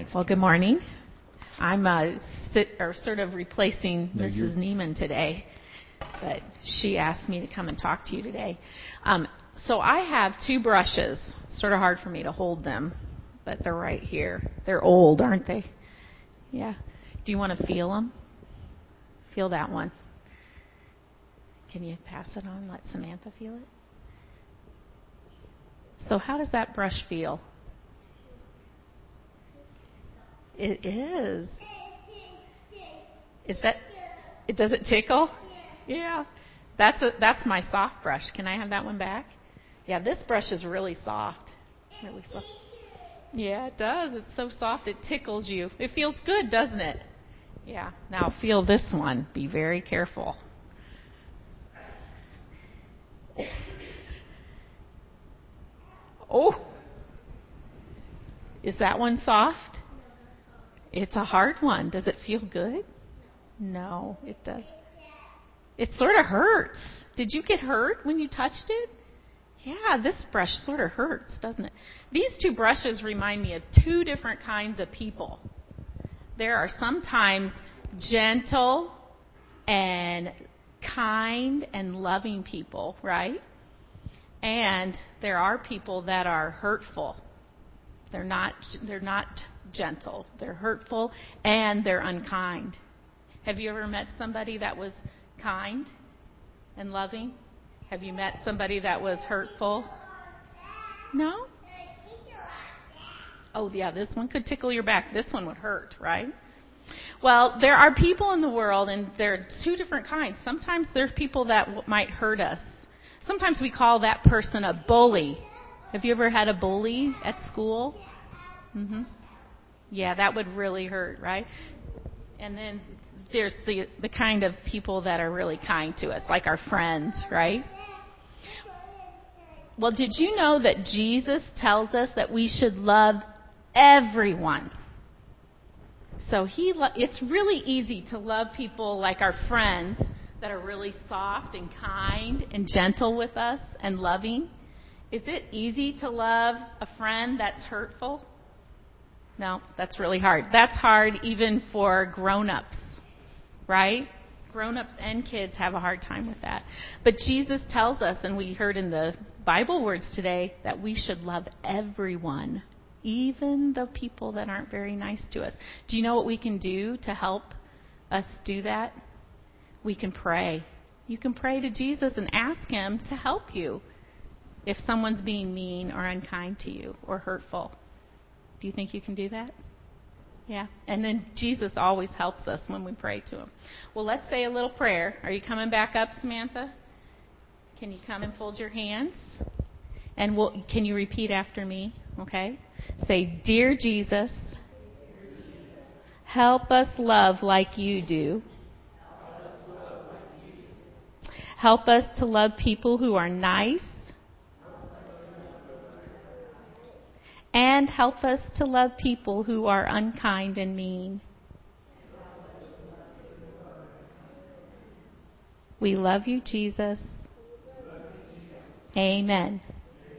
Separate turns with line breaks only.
right. Well, good morning. I'm sort of replacing Mrs. Neiman today, but she asked me to come and talk to you today. So I have two brushes. Sort of hard for me to hold them, but they're right here. They're old, aren't they? Yeah. Do you want to feel them? Feel that one. Can you pass it on? Let Samantha feel it. So how does that brush feel? It is. Does it tickle? Yeah. That's my soft brush. Can I have that one back? Yeah, this brush is really soft. Really soft. Yeah, it does. It's so soft it tickles you. It feels good, doesn't it? Yeah. Now feel this one. Be very careful. Oh. Is that one soft? It's a hard one. Does it feel good? No, it does. It sort of hurts. Did you get hurt when you touched it? Yeah, this brush sort of hurts, doesn't it? These two brushes remind me of two different kinds of people. There are sometimes gentle and kind and loving people, right? And there are people that are hurtful. They're not gentle. They're hurtful and they're unkind. Have you ever met somebody that was kind and loving? Have you met somebody that was hurtful? No? Oh, yeah, this one could tickle your back. This one would hurt, right? Well, there are people in the world, and there are two different kinds. Sometimes there's people that might hurt us. Sometimes we call that person a bully. Have you ever had a bully at school? Mm-hmm. Yeah, that would really hurt, right? And then there's the kind of people that are really kind to us, like our friends, right? Well, did you know that Jesus tells us that we should love everyone? So it's really easy to love people like our friends that are really soft and kind and gentle with us and loving. Is it easy to love a friend that's hurtful? No, that's really hard. That's hard even for grown-ups, right? Grown-ups and kids have a hard time with that. But Jesus tells us, and we heard in the Bible words today, that we should love everyone, even the people that aren't very nice to us. Do you know what we can do to help us do that? We can pray. You can pray to Jesus and ask Him to help you if someone's being mean or unkind to you or hurtful. Do you think you can do that? Yeah. And then Jesus always helps us when we pray to Him. Well, let's say a little prayer. Are you coming back up, Samantha? Can you come and fold your hands? And can you repeat after me? Okay. Say, Dear Jesus, help us love like you do. Help us to love people who are nice. And help us to love people who are unkind and mean. We love you, Jesus. Amen.